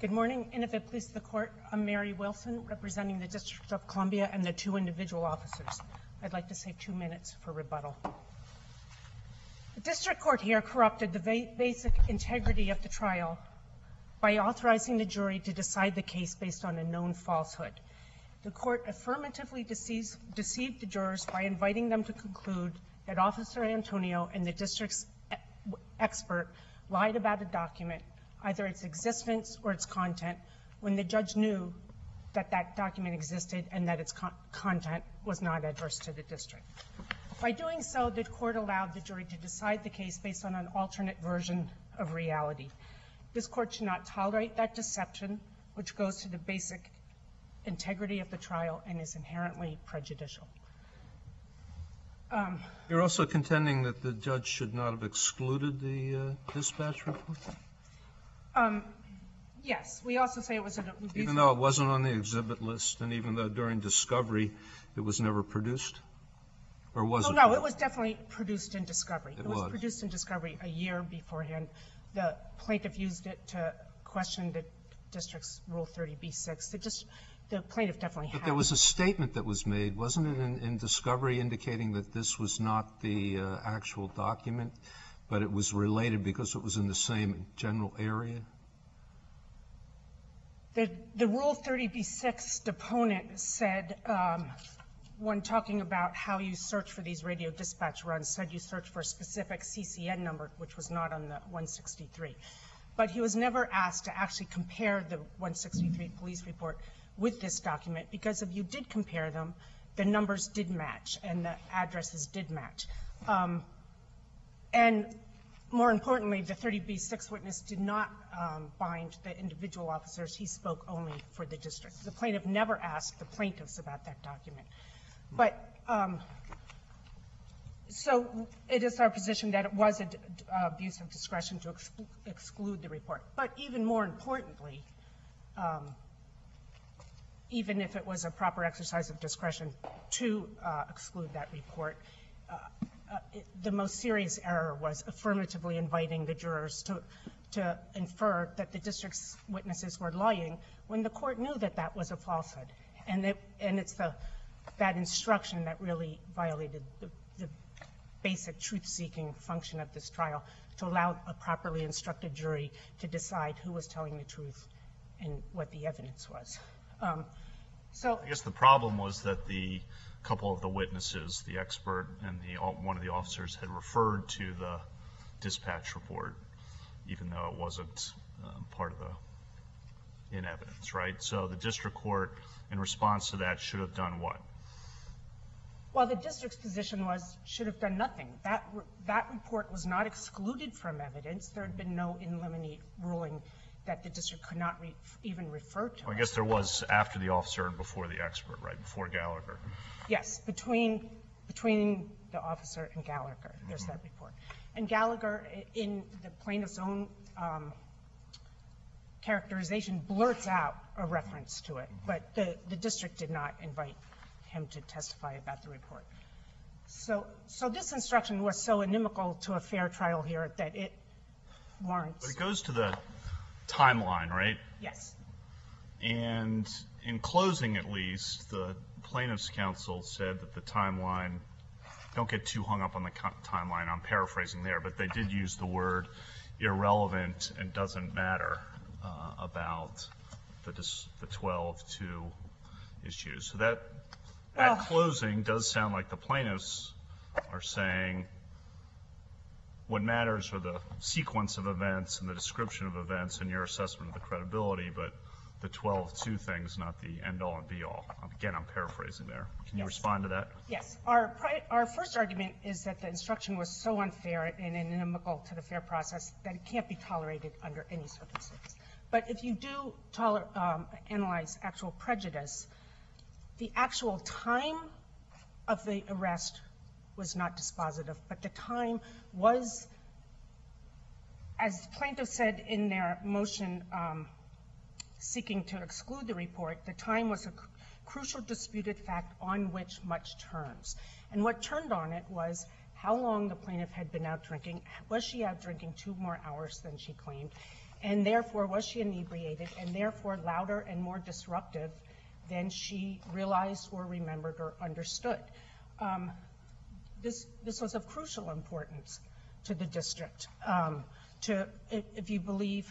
Good morning, and if it pleases the Court, I'm Mary Wilson, representing the District of Columbia and the two individual officers. I'd like to save 2 minutes for rebuttal. The District Court here corrupted the basic integrity of the trial by authorizing the jury to decide the case based on a known falsehood. The Court affirmatively deceived the jurors by inviting them to conclude that Officer Antonio and the District's expert lied about a document, either its existence or its content, when the judge knew that that document existed and that its content was not adverse to the district. By doing so, the Court allowed the jury to decide the case based on an alternate version of reality. This Court should not tolerate that deception, which goes to the basic integrity of the trial and is inherently prejudicial. You're also contending that the judge should not have excluded the dispatch report? Yes. We also say it was an abuse. Even though it wasn't on the exhibit list, and even though during discovery it was never produced? Or was it? No, it was definitely produced in discovery. It was produced in discovery a year beforehand. The plaintiff used it to question the district's Rule 30b-6. The plaintiff definitely had. But there was a statement that was made, wasn't it, in discovery indicating that this was not the actual document, but it was related because it was in the same general area? The Rule 30b-6 deponent said, when talking about how you search for these radio dispatch runs, said you search for a specific CCN number, which was not on the 163. But he was never asked to actually compare the 163 police report with this document, because if you did compare them, the numbers did match and the addresses did match. And more importantly, the 30b-6 witness did not bind the individual officers. He spoke only for the district. The plaintiff never asked the plaintiffs about that document. But so it is our position that it was an abuse of discretion to exclude the report. But even more importantly, even if it was a proper exercise of discretion to exclude that report, the most serious error was affirmatively inviting the jurors to infer that the district's witnesses were lying when the Court knew that that was a falsehood. And it's that instruction that really violated the basic truth-seeking function of this trial, to allow a properly instructed jury to decide who was telling the truth and what the evidence was. So I guess the problem was that the couple of the witnesses, the expert and one of the officers, had referred to the dispatch report, even though it wasn't part of the in evidence, right? So the district court, in response to that, should have done what? Well, the district's position was should have done nothing. That report was not excluded from evidence. There had been no in limine ruling that the district could not even refer to. Well, I guess there was after the officer and before the expert, right? Before Gallagher. Yes, between the officer and Gallagher, there's that report. And Gallagher, in the plaintiff's own characterization, blurts out a reference to it. But the district did not invite him to testify about the report. So this instruction was so inimical to a fair trial here that it warrants. But it goes to the timeline, right? Yes. And in closing, at least, the plaintiff's counsel said that the timeline, don't get too hung up on the timeline, I'm paraphrasing there, but they did use the word irrelevant and doesn't matter about the 12-2 issues. So that closing does sound like the plaintiffs are saying what matters are the sequence of events and the description of events and your assessment of the credibility, but the 12-2 thing's not the end-all and be-all. Again, I'm paraphrasing there. Can you respond to that? Yes. Our first argument is that the instruction was so unfair and inimical to the fair process that it can't be tolerated under any circumstances. But if you do analyze actual prejudice, the actual time of the arrest was not dispositive, but the time was, as plaintiffs said in their motion seeking to exclude the report, the time was a crucial disputed fact on which much turns. And what turned on it was how long the plaintiff had been out drinking. Was she out drinking 2 more hours than she claimed? And therefore, was she inebriated, and therefore louder and more disruptive than she realized or remembered or understood. This was of crucial importance to the district. If you believe,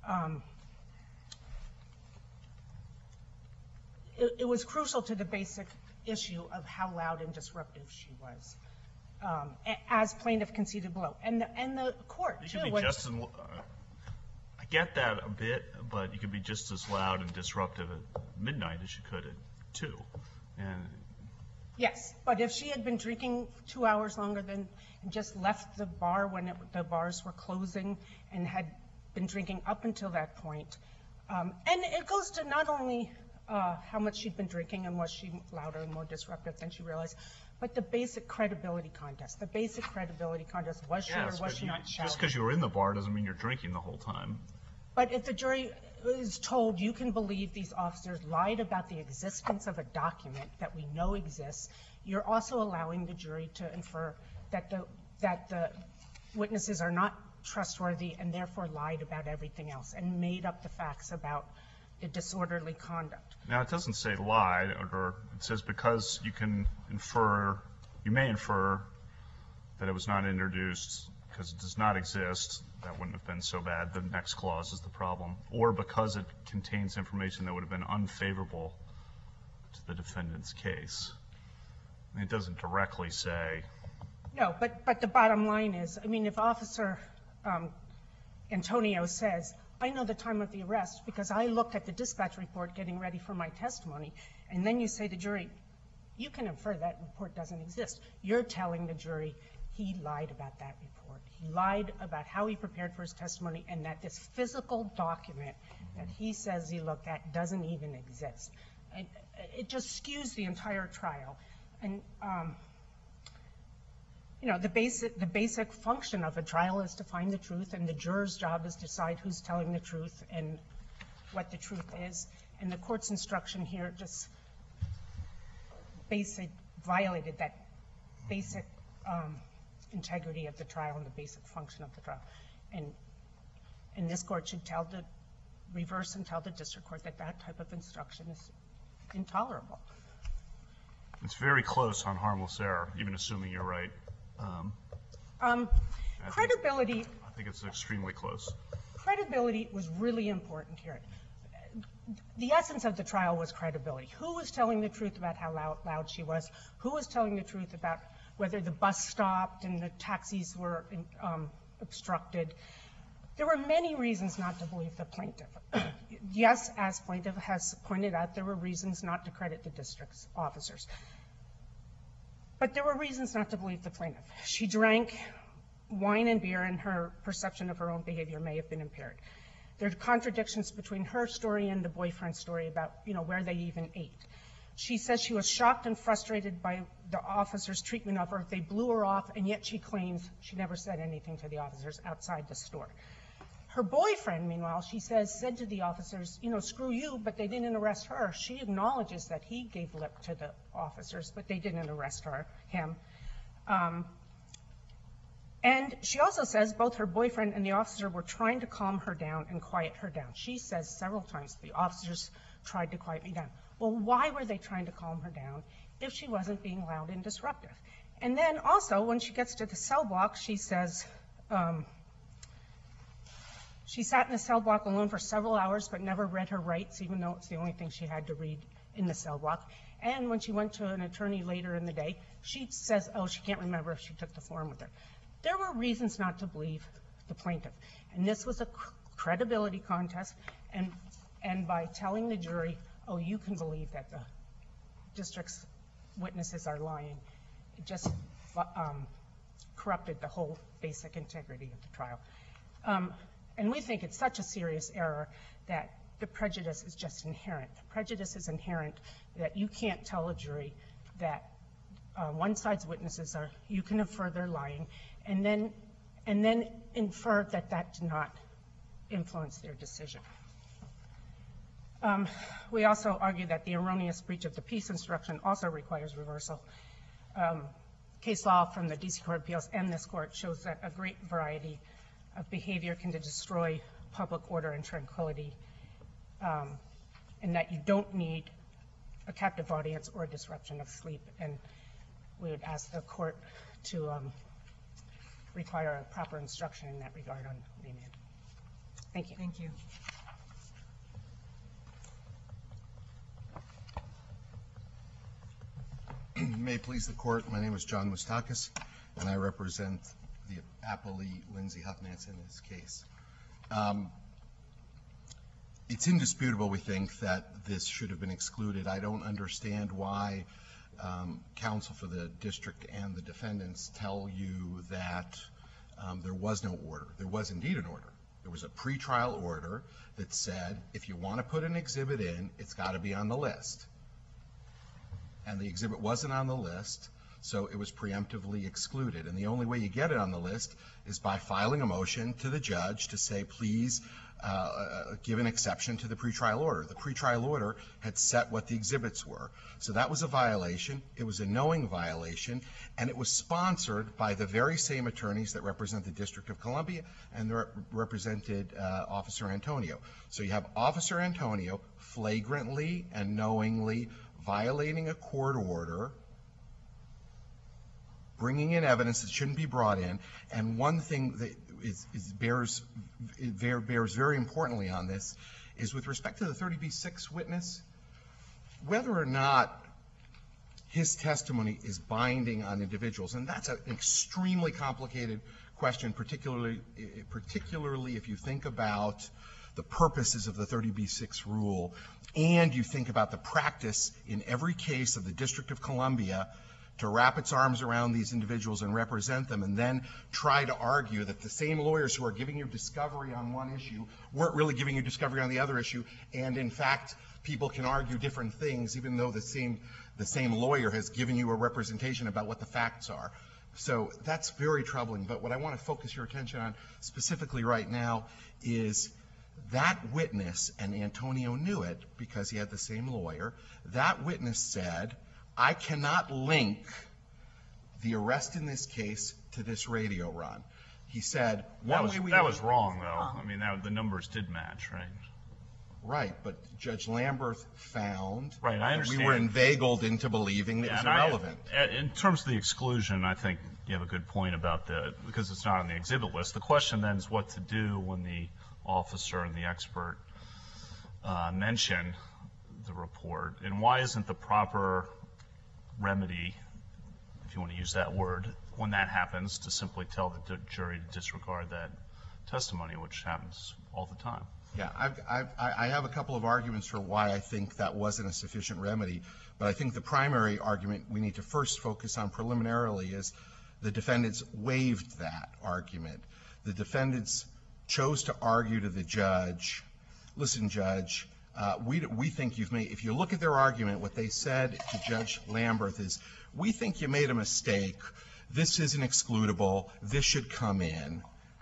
it was crucial to the basic issue of how loud and disruptive she was, as plaintiff conceded below. And the court, too. I get that a bit, but you could be just as loud and disruptive at midnight as you could at 2. Yes, but if she had been drinking 2 hours longer and just left the bar when the bars were closing and had been drinking up until that point, and it goes to not only how much she'd been drinking and was she louder and more disruptive than she realized, but the basic credibility contest. The basic credibility contest, was she or was she not shouting? Just because you were in the bar doesn't mean you're drinking the whole time. But if the jury is told you can believe these officers lied about the existence of a document that we know exists, you're also allowing the jury to infer that the witnesses are not trustworthy and therefore lied about everything else and made up the facts about the disorderly conduct. Now, it doesn't say lie, or it says because you may infer that it was not introduced because it does not exist. That wouldn't have been so bad. The next clause is the problem. Or because it contains information that would have been unfavorable to the defendant's case. And it doesn't directly say. No, but the bottom line is, I mean, if Officer Antonio says, I know the time of the arrest because I looked at the dispatch report getting ready for my testimony, and then you say to the jury, you can infer that report doesn't exist. You're telling the jury he lied about that report. He lied about how he prepared for his testimony and that this physical document that he says he looked at doesn't even exist. And it just skews the entire trial. And, you know, the basic function of a trial is to find the truth, and the juror's job is to decide who's telling the truth and what the truth is. And the court's instruction here just violated that basic integrity of the trial and the basic function of the trial. And this court should reverse and tell the district court that that type of instruction is intolerable. It's very close on harmless error, even assuming you're right. Credibility. I think it's extremely close. Credibility was really important here. The essence of the trial was credibility. Who was telling the truth about how loud she was? Who was telling the truth about whether the bus stopped and the taxis were obstructed? There were many reasons not to believe the plaintiff. Yes, as plaintiff has pointed out, there were reasons not to credit the district's officers. But there were reasons not to believe the plaintiff. She drank wine and beer, and her perception of her own behavior may have been impaired. There are contradictions between her story and the boyfriend's story about, you know, where they even ate. She says she was shocked and frustrated by the officers' treatment of her. They blew her off, and yet she claims she never said anything to the officers outside the store. Her boyfriend, meanwhile, she says, said to the officers, you know, screw you, but they didn't arrest her. She acknowledges that he gave lip to the officers, but they didn't arrest him. And she also says both her boyfriend and the officer were trying to calm her down and quiet her down. She says several times the officers tried to quiet me down. Well, why were they trying to calm her down if she wasn't being loud and disruptive? And then also, when she gets to the cell block, she says she sat in the cell block alone for several hours but never read her rights, even though it's the only thing she had to read in the cell block. And when she went to an attorney later in the day, she says, oh, she can't remember if she took the form with her. There were reasons not to believe the plaintiff. And this was a credibility contest. And by telling the jury, oh, you can believe that the district's witnesses are lying, it just corrupted the whole basic integrity of the trial. And we think it's such a serious error that the prejudice is just inherent. The prejudice is inherent that you can't tell a jury that one side's witnesses are, you can infer they're lying, and then infer that that did not influence their decision. We also argue that the erroneous breach of the peace instruction also requires reversal. Case law from the D.C. Court of Appeals and this court shows that a great variety of behavior can destroy public order and tranquility, and that you don't need a captive audience or a disruption of sleep. And we would ask the court to require a proper instruction in that regard on remand. Thank you. Thank you. May it please the court, my name is John Moustakis, and I represent the appellee Lindsay Huffnance in this case. It's indisputable, we think, that this should have been excluded. I don't understand why counsel for the district and the defendants tell you that there was no order. There was indeed an order. There was a pretrial order that said if you want to put an exhibit in, it's got to be on the list. And the exhibit wasn't on the list, so it was preemptively excluded. And the only way you get it on the list is by filing a motion to the judge to say, please give an exception to the pretrial order. The pretrial order had set what the exhibits were. So that was a violation. It was a knowing violation, and it was sponsored by the very same attorneys that represent the District of Columbia and represented Officer Antonio. So you have Officer Antonio flagrantly and knowingly violating a court order, bringing in evidence that shouldn't be brought in. And one thing that bears very importantly on this is with respect to the 30B6 witness, whether or not his testimony is binding on individuals. And that's an extremely complicated question, particularly if you think about the purposes of the 30B6 rule, and you think about the practice in every case of the District of Columbia to wrap its arms around these individuals and represent them, and then try to argue that the same lawyers who are giving you discovery on one issue weren't really giving you discovery on the other issue, and in fact, people can argue different things even though the same lawyer has given you a representation about what the facts are. So that's very troubling. But what I want to focus your attention on specifically right now is that witness, and Antonio knew it because he had the same lawyer, that witness said, I cannot link the arrest in this case to this radio run. He said, that was wrong, though. I mean, the numbers did match, right? Right, but Judge Lamberth found right, I understand. We were inveigled into believing that it was irrelevant. In terms of the exclusion, I think you have a good point about because it's not on the exhibit list. The question then is what to do when the officer and the expert mention the report, and why isn't the proper remedy, if you want to use that word, when that happens, to simply tell the jury to disregard that testimony, which happens all the time? Yeah, I have a couple of arguments for why I think that wasn't a sufficient remedy, but I think the primary argument we need to first focus on preliminarily is the defendants waived that argument. The defendants chose to argue to the judge, listen, Judge, we think you've made, if you look at their argument, what they said to Judge Lamberth is, we think you made a mistake, this isn't excludable, this should come in,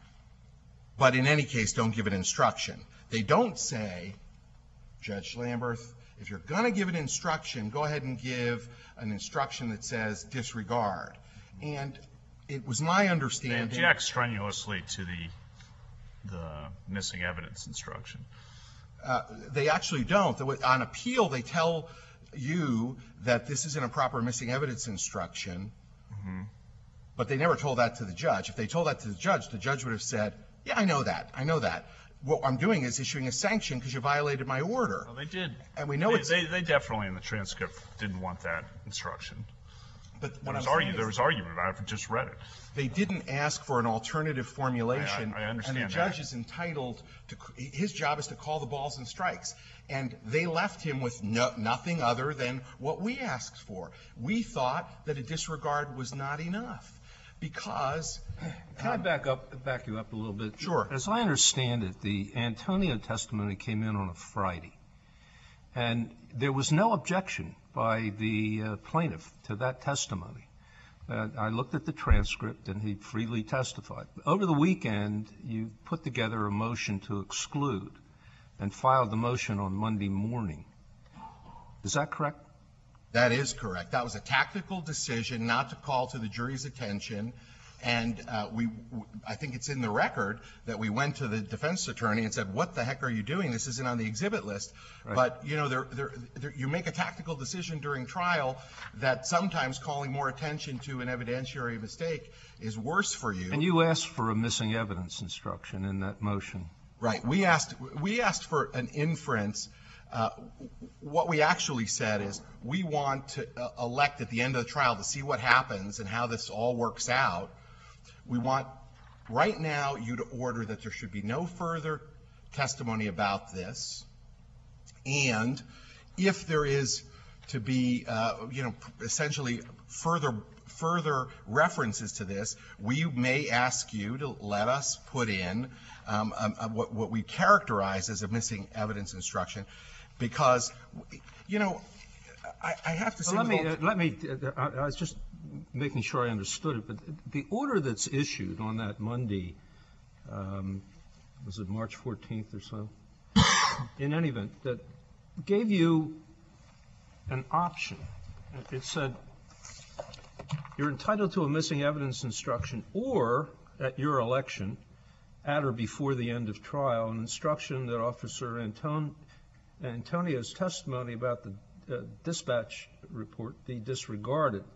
but in any case, don't give an instruction. They don't say, Judge Lamberth, if you're going to give an instruction, go ahead and give an instruction that says disregard. And it was my understanding. They object strenuously to the missing evidence instruction. They actually don't. On appeal, they tell you that this isn't a proper missing evidence instruction, but they never told that to the judge. If they told that to the judge would have said, yeah, I know that, I know that. What I'm doing is issuing a sanction because you violated my order. Well, they did. And we know they definitely in the transcript didn't want that instruction. But there was argument about it. I just read it. They didn't ask for an alternative formulation. I understand and the judge is entitled to, his job is to call the balls and strikes. And they left him with nothing other than what we asked for. We thought that a disregard was not enough because. Can I back you up a little bit? Sure. As I understand it, the Antonio testimony came in on a Friday. And there was no objection by the plaintiff to that testimony. I looked at the transcript, and he freely testified. Over the weekend, you put together a motion to exclude and filed the motion on Monday morning. Is that correct? That is correct. That was a tactical decision not to call to the jury's attention And I think it's in the record that we went to the defense attorney and said, what the heck are you doing? This isn't on the exhibit list. Right. But, you know, you make a tactical decision during trial that sometimes calling more attention to an evidentiary mistake is worse for you. And you asked for a missing evidence instruction in that motion. Right. We asked for an inference. What we actually said is we want to elect at the end of the trial to see what happens and how this all works out. We want right now you to order that there should be no further testimony about this. And if there is to be, essentially further references to this, we may ask you to let us put in what we characterize as a missing evidence instruction, because, you know, I have to say. I was just making sure I understood it, but the order that's issued on that Monday, was it March 14th or so? In any event, that gave you an option. It said you're entitled to a missing evidence instruction, or at your election, at or before the end of trial, an instruction that Officer Antonio's testimony about the dispatch report be disregarded.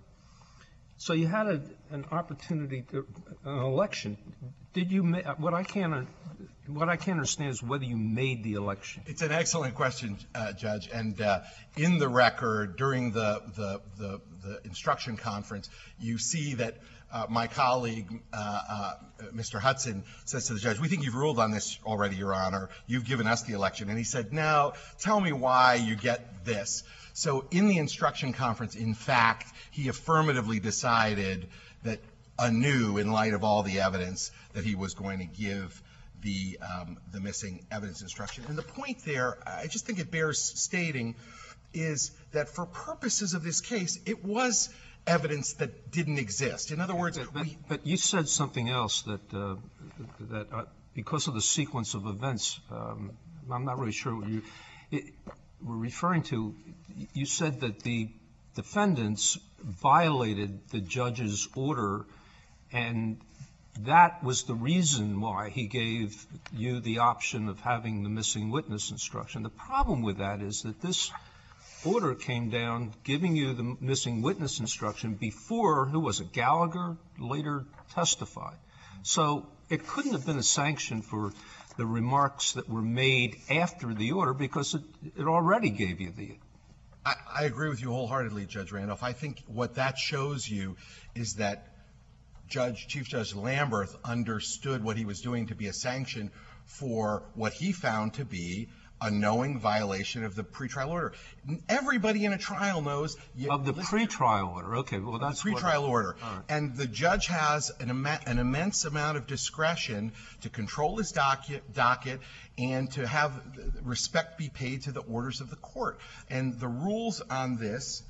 So you had an opportunity to an election. Did you what I can't understand is whether you made the election. It's an excellent question, Judge. And in the record during the instruction conference, you see that my colleague, Mr. Hudson, says to the judge, "We think you've ruled on this already, Your Honor. You've given us the election." And he said, "No, tell me why you get this." So in the instruction conference, in fact, he affirmatively decided that anew, in light of all the evidence, that he was going to give the missing evidence instruction. And the point there, I just think it bears stating, is that for purposes of this case, it was evidence that didn't exist. In other words, but you said something else that because of the sequence of events, I'm not really sure what you were referring to. You said that the defendants violated the judge's order, and that was the reason why he gave you the option of having the missing witness instruction. The problem with that is that this order came down giving you the missing witness instruction before, who was it, Gallagher, later testified. So it couldn't have been a sanction for the remarks that were made after the order, because it already gave you the. I agree with you wholeheartedly, Judge Randolph. I think what that shows you is that Chief Judge Lamberth understood what he was doing to be a sanction for what he found to be a knowing violation of the pretrial order. Everybody in a trial knows. Of the pretrial order. Okay, well, that's the pretrial order. Right. And the judge has an immense amount of discretion to control his docket and to have respect be paid to the orders of the court. And the rules on this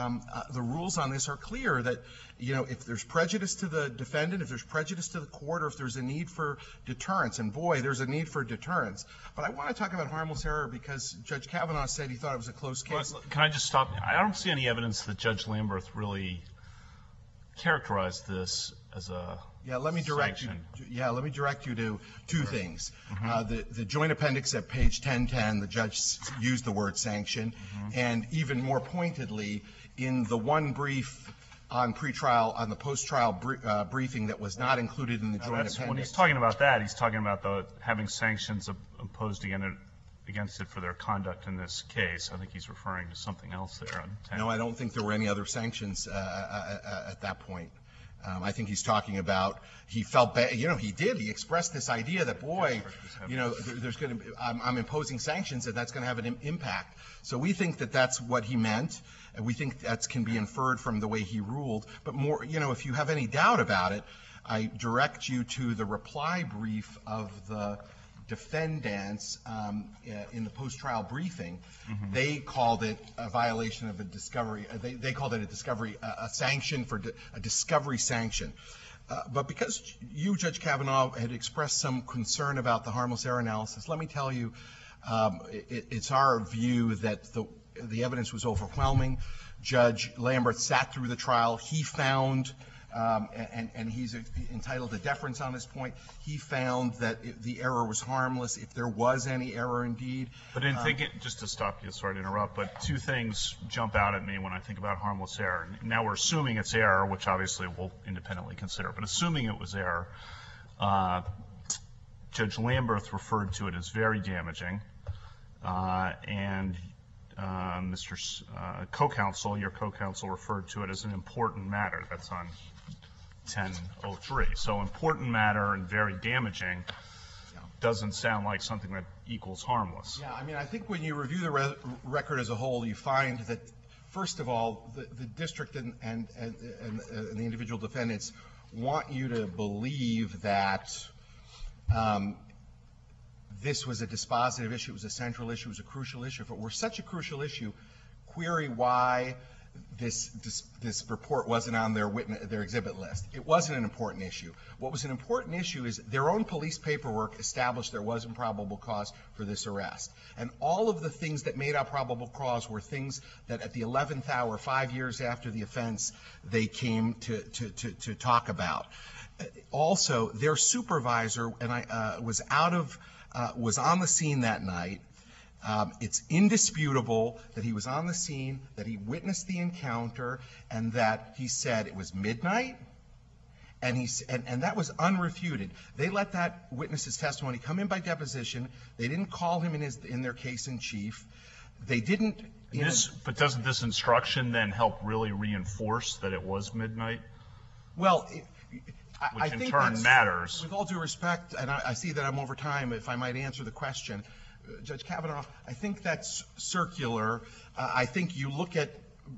are clear that, you know, if there's prejudice to the defendant, if there's prejudice to the court, or if there's a need for deterrence, and boy, there's a need for deterrence. But I want to talk about harmless error because Judge Kavanaugh said he thought it was a close case. Well, can I just stop? I don't see any evidence that Judge Lamberth really characterized this as a Let me direct you to two things. The joint appendix at page 1010, the judge used the word sanction, and even more pointedly, in the one brief on pretrial, on the post-trial briefing that was not included in the joint appendix. When he's talking about that, he's talking about having sanctions imposed against it for their conduct in this case. I think he's referring to something else there. No, I don't think there were any other sanctions at that point. I think he's talking about, he felt bad, you know, he expressed this idea that, boy, you know, there's going to be, I'm imposing sanctions and that's going to have an impact. So we think that that's what he meant, and we think that can be inferred from the way he ruled. But more, you know, if you have any doubt about it, I direct you to the reply brief of the defendants in the post-trial briefing. They called it a violation of a discovery. They called it a sanction for a discovery sanction. But because you, Judge Kavanaugh, had expressed some concern about the harmless error analysis, let me tell you, it's our view that the evidence was overwhelming. Judge Lamberth sat through the trial. He found and he's entitled to deference on this point. He found that the error was harmless, if there was any error indeed. But in thinking, just to stop you, sorry to interrupt, but two things jump out at me when I think about harmless error. Now we're assuming it's error, which obviously we'll independently consider, but assuming it was error, Judge Lamberth referred to it as very damaging, and Mr. Co-counsel, your co-counsel, referred to it as an important matter. That's on 1003. So important matter and very damaging doesn't sound like something that equals harmless. Yeah, I mean, I think when you review the record as a whole, you find that, first of all, the district and the individual defendants want you to believe that this was a dispositive issue, it was a central issue, it was a crucial issue. If it were such a crucial issue, query why this report wasn't on their exhibit list. It wasn't an important issue. What was an important issue is their own police paperwork established there wasn't probable cause for this arrest. And all of the things that made out probable cause were things that at the 11th hour, 5 years after the offense, they came to talk about. Also, their supervisor was on the scene that night. It's indisputable that he was on the scene, that he witnessed the encounter, and that he said it was midnight, and that was unrefuted. They let that witness's testimony come in by deposition. They didn't call him in their case in chief. They didn't. But doesn't this instruction then help really reinforce that it was midnight? Well, which I in think turn matters. With all due respect, and I see that I'm over time, if I might answer the question, Judge Kavanaugh, I think that's circular. I think you look at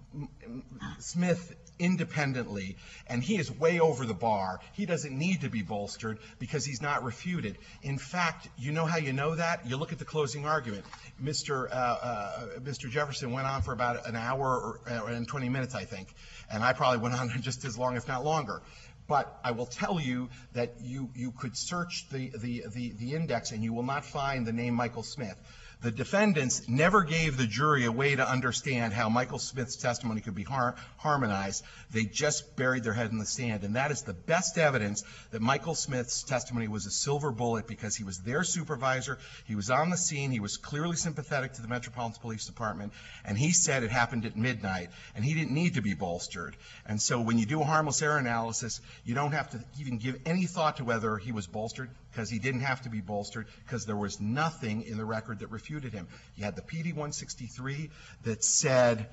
Smith independently, and he is way over the bar. He doesn't need to be bolstered because he's not refuted. In fact, you know how you know that? You look at the closing argument. Mr. Jefferson went on for about an hour and 20 minutes, I think, and I probably went on just as long, if not longer. But I will tell you that you could search the index and you will not find the name Michael Smith. The defendants never gave the jury a way to understand how Michael Smith's testimony could be harmonized. They just buried their head in the sand. And that is the best evidence that Michael Smith's testimony was a silver bullet because he was their supervisor, he was on the scene, he was clearly sympathetic to the Metropolitan Police Department, and he said it happened at midnight, and he didn't need to be bolstered. And so when you do a harmless error analysis, you don't have to even give any thought to whether he was bolstered, because he didn't have to be bolstered, because there was nothing in the record that refuted him. You had the PD-163 that said,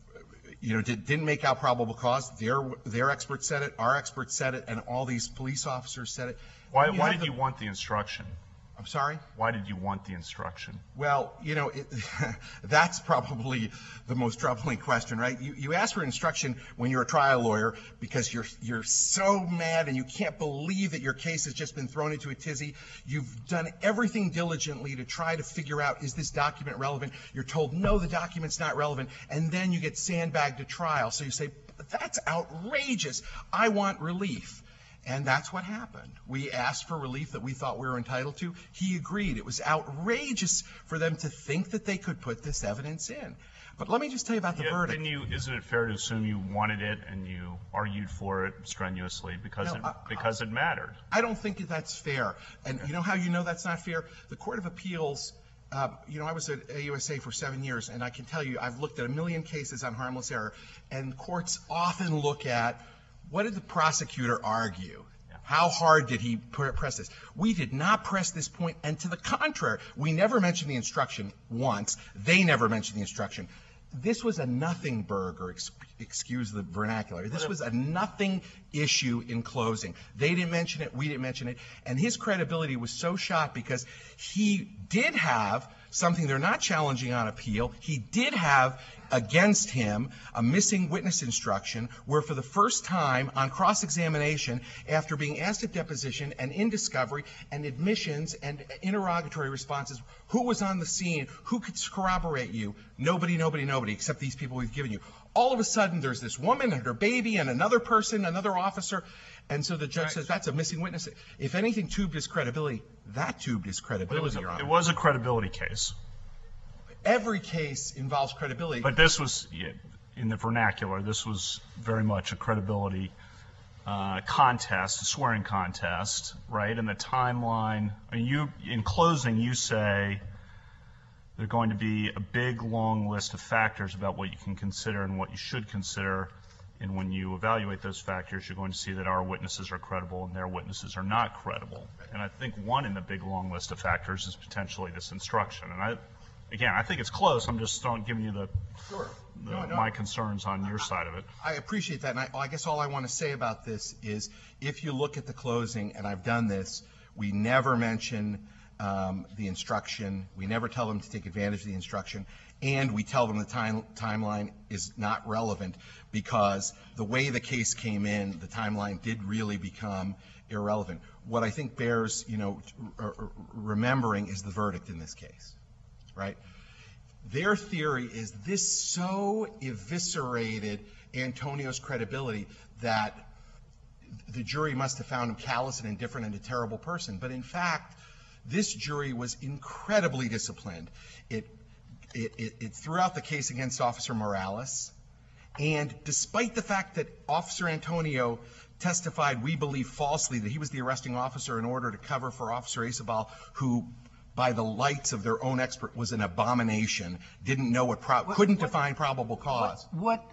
didn't make out probable cause. Their experts said it, our experts said it, and all these police officers said it. Why did you want the instruction? I'm sorry? Why did you want the instruction? Well, that's probably the most troubling question, right? You ask for instruction when you're a trial lawyer because you're so mad and you can't believe that your case has just been thrown into a tizzy. You've done everything diligently to try to figure out, is this document relevant? You're told, no, the document's not relevant, and then you get sandbagged to trial. So you say, that's outrageous. I want relief. And that's what happened. We asked for relief that we thought we were entitled to. He agreed. It was outrageous for them to think that they could put this evidence in. But let me just tell you about the verdict. Isn't it fair to assume you wanted it and you argued for it strenuously because it mattered? I don't think that's fair. And you know how you know that's not fair? The Court of Appeals, I was at AUSA for 7 years, and I can tell you I've looked at 1 million cases on harmless error, and courts often look at, what did the prosecutor argue? How hard did he press this? We did not press this point, and to the contrary, we never mentioned the instruction once. They never mentioned the instruction. This was a nothing burger, excuse the vernacular. This was a nothing issue in closing. They didn't mention it, we didn't mention it, and his credibility was so shot because he did have something they're not challenging on appeal. He did have against him a missing witness instruction where for the first time on cross-examination, after being asked at deposition and in discovery and admissions and interrogatory responses, who was on the scene, who could corroborate you? Nobody, except these people we've given you. All of a sudden, there's this woman and her baby and another person, another officer, and so the judge says that's a missing witness. If anything tubed his credibility, that tubed his credibility, Your Honor. It was a credibility case. Every case involves credibility. But this was, in the vernacular, this was very much a credibility contest, a swearing contest, right? And the timeline, in closing, you say there's going to be a big, long list of factors about what you can consider and what you should consider. And when you evaluate those factors, you're going to see that our witnesses are credible and their witnesses are not credible. And I think one in the big, long list of factors is potentially this instruction. And I think it's close. I'm just giving you my concerns on your side of it. I appreciate that. And I guess all I want to say about this is if you look at the closing, and I've done this, we never mention the instruction. We never tell them to take advantage of the instruction. And we tell them the timeline is not relevant because the way the case came in, the timeline did really become irrelevant. What I think bears, remembering is the verdict in this case, right? Their theory is this so eviscerated Antonio's credibility that the jury must have found him callous and indifferent and a terrible person. But in fact, this jury was incredibly disciplined. It threw out the case against Officer Morales, and despite the fact that Officer Antonio testified, we believe falsely, that he was the arresting officer in order to cover for Officer Acebal, who, by the lights of their own expert, was an abomination, didn't know couldn't define probable cause.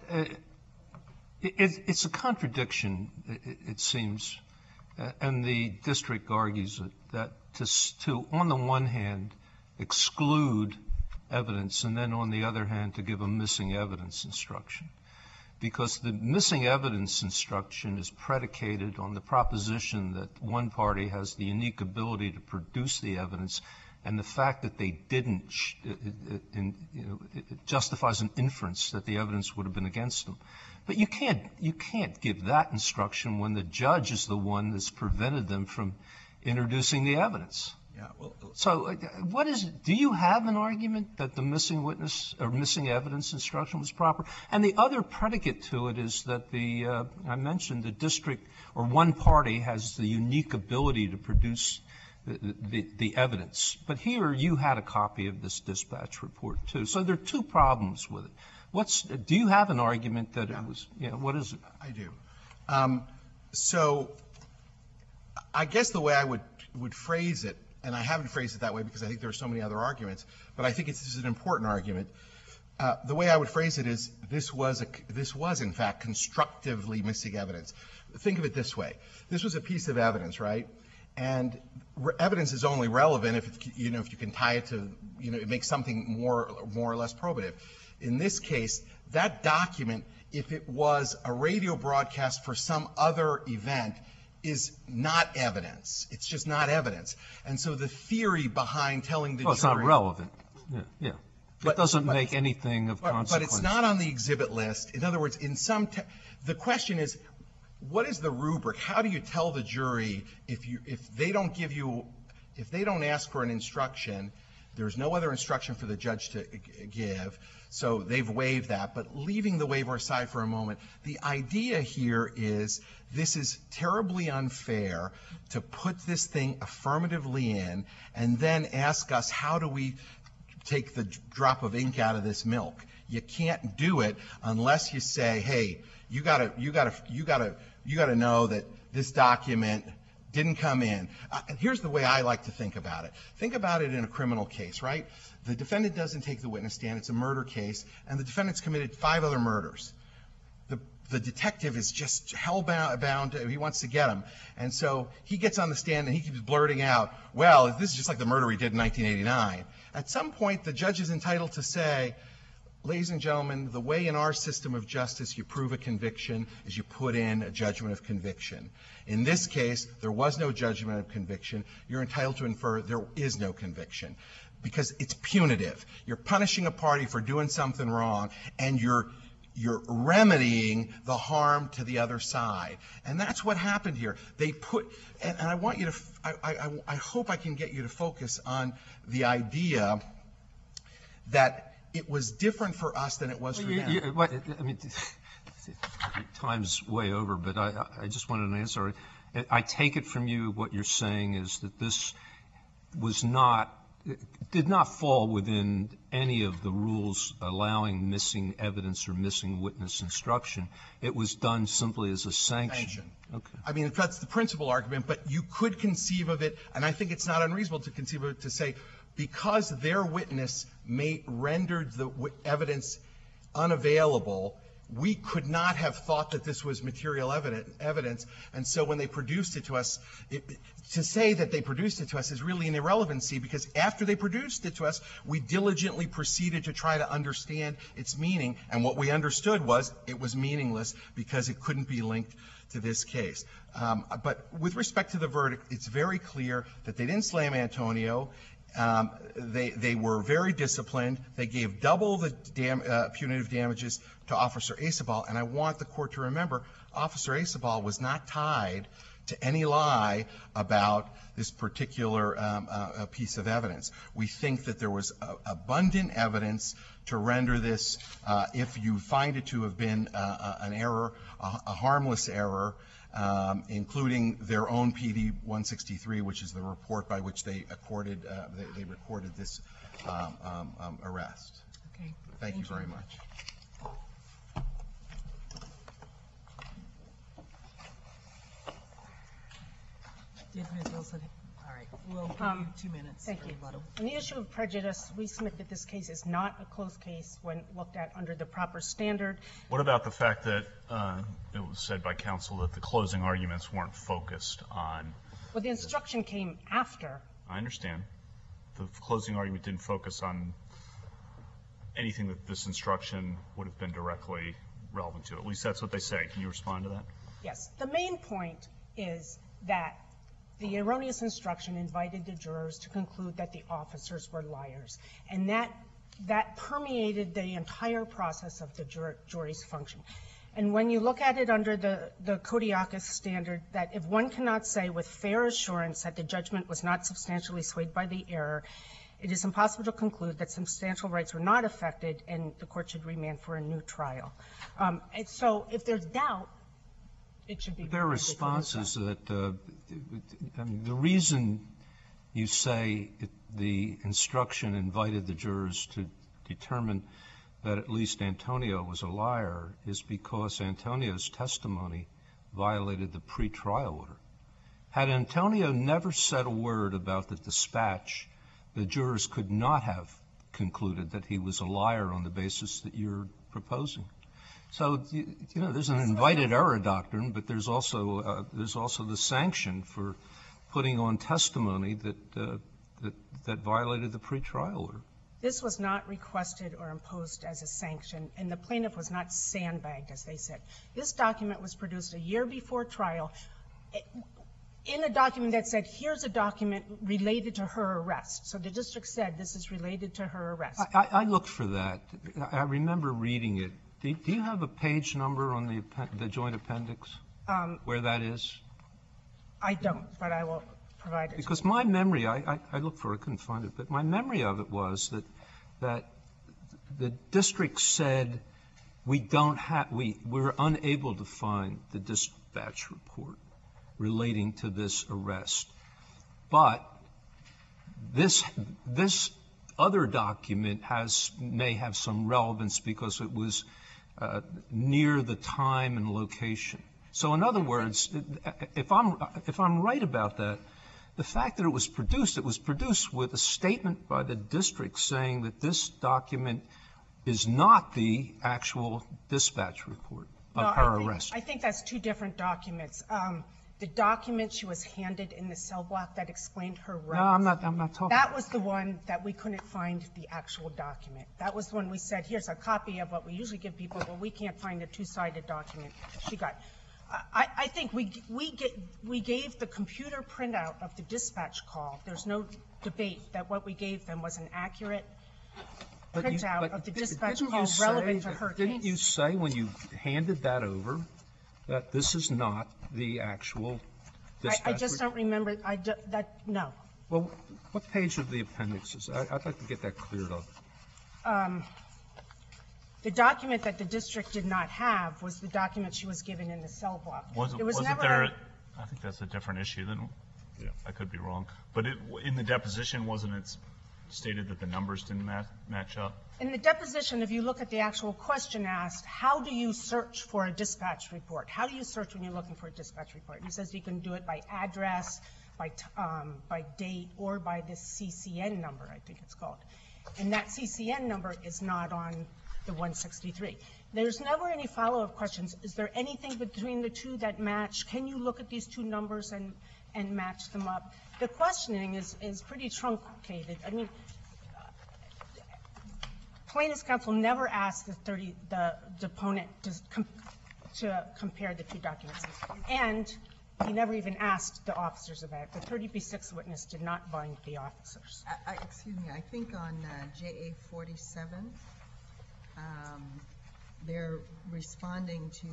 It's a contradiction, it seems, and the district argues that to on the one hand, exclude evidence, and then on the other hand, to give a missing evidence instruction. Because the missing evidence instruction is predicated on the proposition that one party has the unique ability to produce the evidence, and the fact that they didn't it justifies an inference that the evidence would have been against them. But you can't give that instruction when the judge is the one that's prevented them from introducing the evidence. Yeah, well, so what is it? Do you have an argument that the missing witness or missing evidence instruction was proper? And the other predicate to it is that I mentioned the district or one party has the unique ability to produce the evidence. But here you had a copy of this dispatch report too. So there are two problems with it. Do you have an argument that it was, what is it? I do. So I guess the way I would phrase it, and I haven't phrased it that way because I think there are so many other arguments, but I think this is an important argument. The way I would phrase it is this was in fact constructively missing evidence. Think of it this way. This was a piece of evidence, right? And evidence is only relevant if you can tie it to, it makes something more or less probative. In this case, that document, if it was a radio broadcast for some other event, is not evidence. It's just not evidence. And so the theory behind telling the jury... it's not relevant. Yeah. It doesn't make anything of consequence. But it's not on the exhibit list. In other words, the question is, what is the rubric? How do you tell the jury if they don't ask for an instruction, there's no other instruction for the judge to give, so they've waived that. But leaving the waiver aside for a moment, the idea here is this is terribly unfair to put this thing affirmatively in and then ask us, how do we take the drop of ink out of this milk? You can't do it unless you say, hey, you gotta know that this document didn't come in. Here's the way I like to think about it. Think about it in a criminal case, right? The defendant doesn't take the witness stand. It's a murder case, and the defendant's committed 5 other murders. The detective is just hell-bound. He wants to get him. And so he gets on the stand, and he keeps blurting out, well, this is just like the murder he did in 1989. At some point, the judge is entitled to say, ladies and gentlemen, the way in our system of justice you prove a conviction is you put in a judgment of conviction. In this case, there was no judgment of conviction. You're entitled to infer there is no conviction because it's punitive. You're punishing a party for doing something wrong, and you're remedying the harm to the other side. And that's what happened here. And I want you to, I hope I can get you to focus on the idea that it was different for us than it was for them. I mean, time's way over, but I just wanted an answer. I take it from you what you're saying is that this was not did not fall within any of the rules allowing missing evidence or missing witness instruction. It was done simply as a sanction. Okay. I mean, that's the principal argument, but you could conceive of it, and I think it's not unreasonable to conceive of it to say, because their witness rendered the evidence unavailable, we could not have thought that this was material evidence, and so when they produced it to us, to say that they produced it to us is really an irrelevancy, because after they produced it to us, we diligently proceeded to try to understand its meaning, and what we understood was it was meaningless because it couldn't be linked to this case. But with respect to the verdict, it's very clear that they didn't slam Antonio. They were very disciplined. They gave double the punitive damages to Officer Acebal, and I want the court to remember Officer Acebal was not tied to any lie about this particular piece of evidence. We think that there was abundant evidence to render this, if you find it to have been an error, a harmless error, including their own PD 163, which is the report by which they recorded this arrest. Okay. Thank you very much. Did Ms. Wilson? All right. We'll give you 2 minutes. Thank you. On the issue of prejudice, we submit that this case is not a closed case when looked at under the proper standard. What about the fact that it was said by counsel that the closing arguments weren't focused on? Well, the instruction came after. I understand. The closing argument didn't focus on anything that this instruction would have been directly relevant to. At least that's what they say. Can you respond to that? Yes. The main point is that the erroneous instruction invited the jurors to conclude that the officers were liars. And that permeated the entire process of the jury's function. And when you look at it under the Kodiakis standard, that if one cannot say with fair assurance that the judgment was not substantially swayed by the error, it is impossible to conclude that substantial rights were not affected and the court should remand for a new trial. And so if there's doubt, it should be remanded. Their response is that the reason you say the instruction invited the jurors to determine that at least Antonio was a liar is because Antonio's testimony violated the pretrial order. Had Antonio never said a word about the dispatch, the jurors could not have concluded that he was a liar on the basis that you're proposing. So, you know, there's an invited error doctrine, but there's also the sanction for putting on testimony that violated the pretrial order. This was not requested or imposed as a sanction, and the plaintiff was not sandbagged, as they said. This document was produced a year before trial in a document that said, here's a document related to her arrest. So the district said this is related to her arrest. I looked for that. I remember reading it. Do you have a page number on the joint appendix where that is? I don't, but I will provide it. Because my memory, I looked for it, I couldn't find it, but my memory of it was that the district said we're unable to find the dispatch report relating to this arrest. But this other document may have some relevance because it was near the time and location. So in other words, if I'm right about that, the fact that it was produced with a statement by the district saying that this document is not the actual dispatch report of her arrest. I think that's two different documents. The document she was handed in the cell block that explained her rights. No, I'm not talking. That was the one that we couldn't find the actual document. That was the one we said, here's a copy of what we usually give people, but we can't find a two-sided document she got. I think we gave the computer printout of the dispatch call. There's no debate that what we gave them was an accurate printout of the dispatch call relevant to her case. Didn't you say when you handed that over that this is not the actual dispatch report? I just don't remember. No. Well, what page of the appendix is that? I'd like to get that cleared up. The document that the district did not have was the document she was given in the cell block. Wasn't there? I think that's a different issue than. Yeah. I could be wrong. But in the deposition, wasn't it stated that the numbers didn't match up? In the deposition, if you look at the actual question asked, how do you search for a dispatch report? How do you search when you're looking for a dispatch report? And he says you can do it by address, by date, or by this CCN number, I think it's called. And that CCN number is not on the 163. There's never any follow-up questions. Is there anything between the two that match? Can you look at these two numbers and match them up? The questioning is pretty truncated. I mean, plaintiff's counsel never asked the deponent to compare the two documents. And he never even asked the officers about it. The 30B6 witness did not bind the officers. Excuse me, I think on JA 47, they're responding to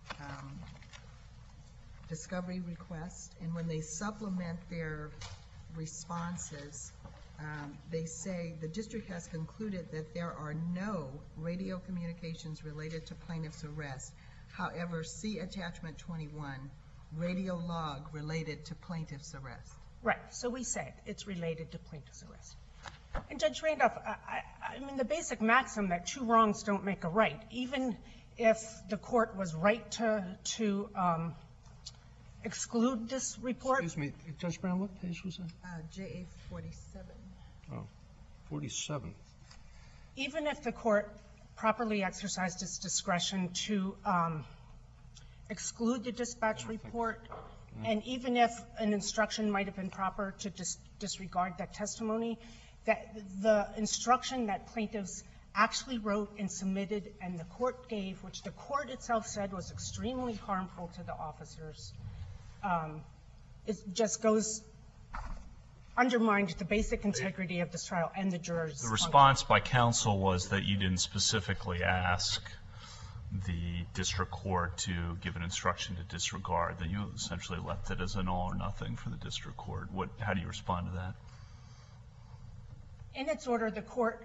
discovery requests, and when they supplement their responses, they say the district has concluded that there are no radio communications related to plaintiff's arrest. However, see attachment 21, radio log related to plaintiff's arrest. Right. So we said it's related to plaintiff's arrest. And Judge Randolph, I mean, the basic maxim that two wrongs don't make a right, even if the court was right to exclude this report. Excuse me, Judge Brown, what page was that? JA 47. Oh, 47. Even if the court properly exercised its discretion to exclude the dispatch report, and even if an instruction might have been proper to disregard that testimony, that the instruction that plaintiffs actually wrote and submitted and the court gave, which the court itself said was extremely harmful to the officers, it just undermined the basic integrity of this trial and the jurors. The response by counsel was that you didn't specifically ask the district court to give an instruction to disregard, that you essentially left it as an all or nothing for the district court. How do you respond to that? In its order, the court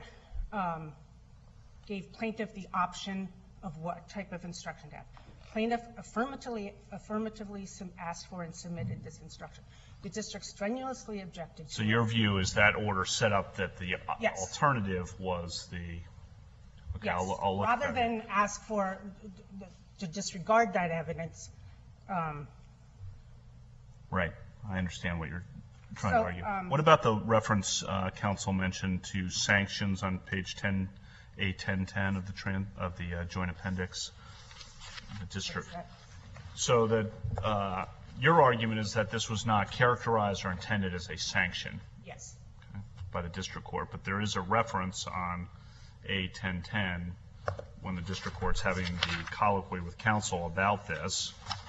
gave plaintiff the option of what type of instruction to have. Plaintiff affirmatively asked for and submitted this instruction. The district strenuously objected to it. So your view is that order set up that the Yes. alternative was the, okay, Yes. I'll look Rather at than ask for, to disregard that evidence. Right. I understand what you're trying So, to argue. What about the reference counsel mentioned to sanctions on page 10A1010 of the joint appendix? The district. So that your argument is that this was not characterized or intended as a sanction Yes. by the district court, but there is a reference on A1010 when the district court's having the colloquy with counsel about this,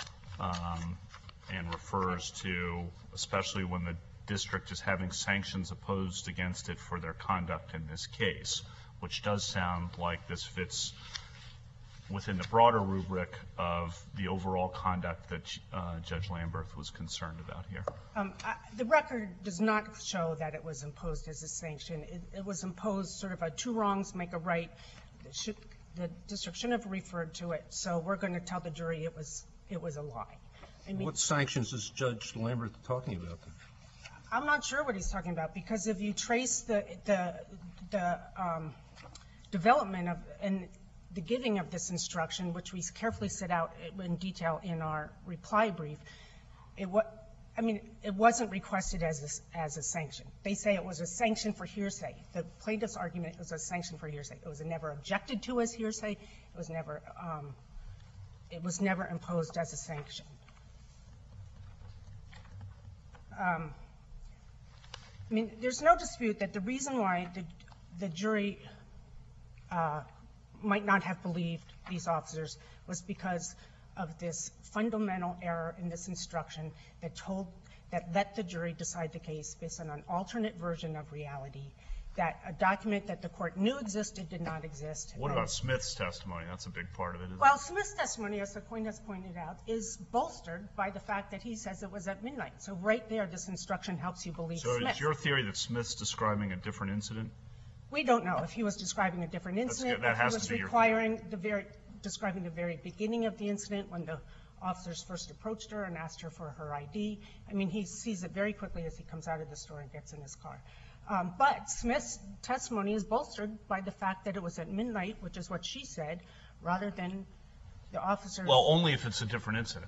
and refers to, especially when the district is having sanctions opposed against it for their conduct in this case, which does sound like this fits within the broader rubric of the overall conduct that Judge Lamberth was concerned about here. The record does not show that it was imposed as a sanction. It was imposed sort of a two wrongs make a right. The district shouldn't have referred to it, so we're going to tell the jury it was a lie. I mean, What sanctions is Judge Lamberth talking about then? I'm not sure what he's talking about, because if you trace the development of and the giving of this instruction, which we carefully set out in detail in our reply brief, it wasn't requested as a sanction. They say it was a sanction for hearsay. The plaintiff's argument was a sanction for hearsay. It was never objected to as hearsay. It was never imposed as a sanction. I mean, there's no dispute that the reason why the jury might not have believed these officers was because of this fundamental error in this instruction that let the jury decide the case based on an alternate version of reality, that a document that the court knew existed did not exist. What about Smith's testimony? That's a big part of it, isn't it? Well, Smith's testimony, as the court has pointed out, is bolstered by the fact that he says it was at midnight. So right there, this instruction helps you believe So Smith. is your theory that Smith's describing a different incident? We don't know if he was describing a different incident, That if he has was to be your describing the very beginning of the incident when the officers first approached her and asked her for her ID. I mean, he sees it very quickly as he comes out of the store and gets in his car. But Smith's testimony is bolstered by the fact that it was at midnight, which is what she said, rather than the officers. Well, only if it's a different incident.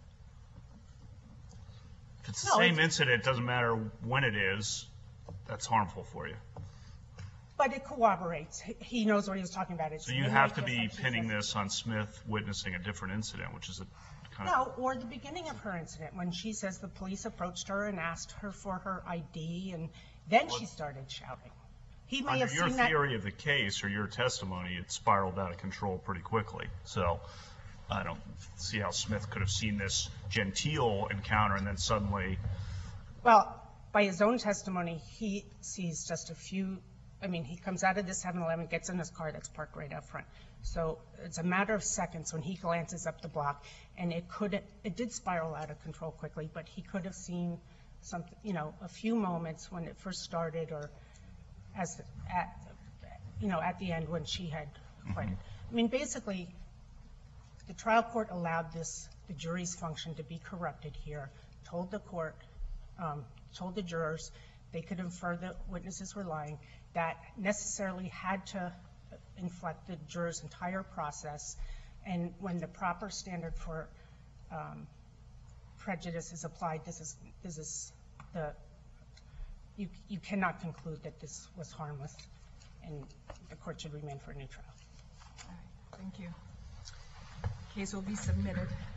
If it's the No, same it's- incident, it doesn't matter when it is, that's harmful for you. But it corroborates. He knows what he was talking about. It's So you midnight, have to just be like she pinning says. this on Smith witnessing a different incident, which is a kind of... No, or the beginning of her incident, when she says the police approached her and asked her for her ID, and then she started shouting. He may Under have your seen that. theory of the case or your testimony, it spiraled out of control pretty quickly. So I don't see how Smith could have seen this genteel encounter and then suddenly... Well, by his own testimony, he sees just a few. I mean, he comes out of the 7-Eleven, gets in his car that's parked right out front. So it's a matter of seconds when he glances up the block, and it did spiral out of control quickly, but he could have seen something, a few moments when it first started, or at the end when she had quieted. I mean, basically, the trial court allowed the jury's function to be corrupted here, told the court, told the jurors they could infer the witnesses were lying. That necessarily had to inflect the jurors' entire process. And when the proper standard for prejudice is applied, you cannot conclude that this was harmless, and the court should remain for a new trial. All right, thank you. Case will be submitted.